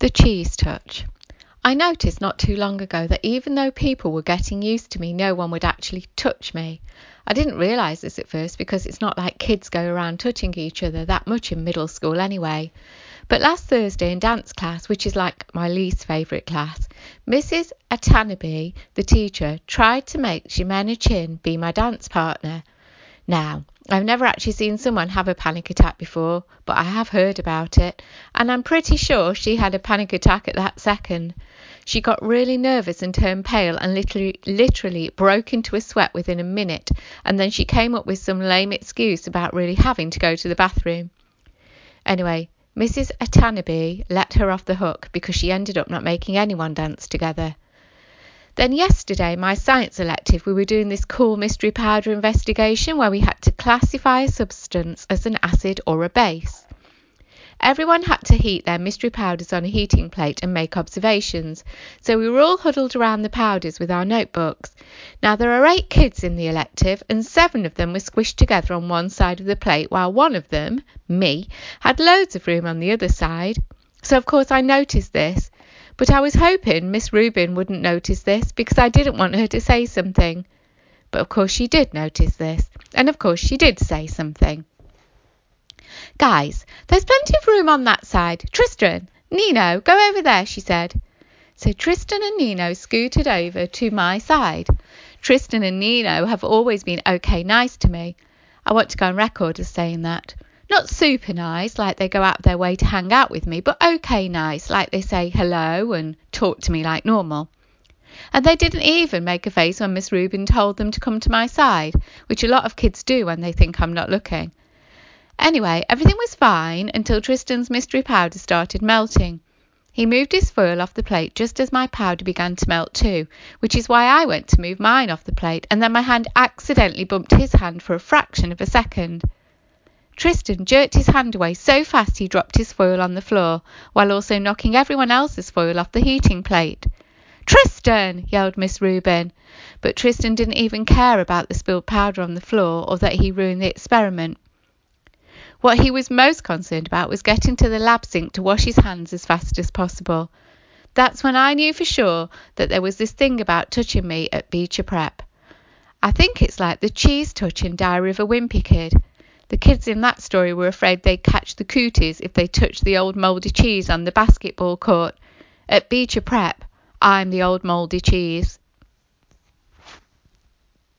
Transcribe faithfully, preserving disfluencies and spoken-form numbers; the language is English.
The cheese touch. I noticed not too long ago that even though people were getting used to me, no one would actually touch me. I didn't realise this at first because it's not like kids go around touching each other that much in middle school anyway. But last Thursday in dance class, which is like my least favourite class, Missus Atanabe, the teacher, tried to make Jimena Chin be my dance partner. Now, I've never actually seen someone have a panic attack before, but I have heard about it, and I'm pretty sure she had a panic attack at that second. She got really nervous and turned pale and literally, literally broke into a sweat within a minute, and then she came up with some lame excuse about really having to go to the bathroom. Anyway, Missus Atanabe let her off the hook because she ended up not making anyone dance together. Then yesterday, my science elective, we were doing this cool mystery powder investigation where we had to classify a substance as an acid or a base. Everyone had to heat their mystery powders on a heating plate and make observations, so we were all huddled around the powders with our notebooks. Now, there are eight kids in the elective, and seven of them were squished together on one side of the plate, while one of them, me, had loads of room on the other side. So, of course, I noticed this. But I was hoping Miss Rubin wouldn't notice this because I didn't want her to say something. But of course she did notice this. And of course she did say something. Guys, there's plenty of room on that side. Tristan, Nino, go over there, she said. So Tristan and Nino scooted over to my side. Tristan and Nino have always been okay nice to me. I want to go on record as saying that. Not super nice, like they go out of their way to hang out with me, but okay nice, like they say hello and talk to me like normal. And they didn't even make a face when Miss Rubin told them to come to my side, which a lot of kids do when they think I'm not looking. Anyway, everything was fine until Tristan's mystery powder started melting. He moved his foil off the plate just as my powder began to melt too, which is why I went to move mine off the plate, and then my hand accidentally bumped his hand for a fraction of a second. Tristan jerked his hand away so fast he dropped his foil on the floor, while also knocking everyone else's foil off the heating plate. "Tristan!" yelled Miss Rubin. But Tristan didn't even care about the spilled powder on the floor or that he ruined the experiment. What he was most concerned about was getting to the lab sink to wash his hands as fast as possible. That's when I knew for sure that there was this thing about touching me at Beecher Prep. I think it's like the cheese touch in Diary of a Wimpy Kid. The kids in that story were afraid they'd catch the cooties if they touched the old mouldy cheese on the basketball court. At Beecher Prep, I'm the old mouldy cheese.